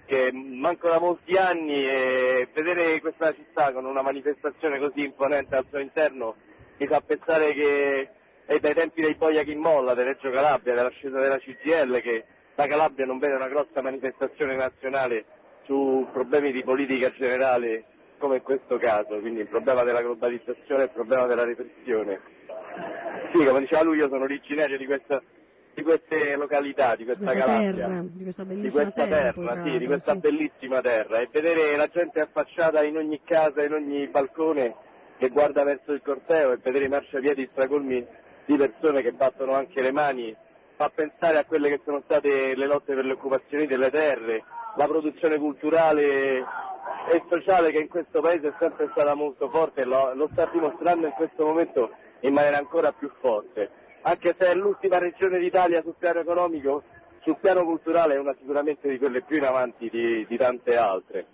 che manco da molti anni, e vedere questa città con una manifestazione così imponente al suo interno mi fa pensare che è dai tempi dei Boia chi molla, di Reggio Calabria, dell'ascesa della CGIL, che la Calabria non vede una grossa manifestazione nazionale su problemi di politica generale come in questo caso, quindi il problema della globalizzazione, il problema della repressione. Sì, come diceva lui, io sono originario di queste località, di questa Calabria, terra, di questa bellissima di questa terra, sì, di questa bellissima terra, e vedere la gente affacciata in ogni casa, in ogni balcone che guarda verso il corteo, e vedere i marciapiedi stracolmi di persone che battono anche le mani, fa pensare a quelle che sono state le lotte per le occupazioni delle terre, la produzione culturale e sociale che in questo paese è sempre stata molto forte, e lo sta dimostrando in questo momento in maniera ancora più forte. Anche se è l'ultima regione d'Italia sul piano economico, sul piano culturale è una sicuramente di quelle più in avanti di tante altre.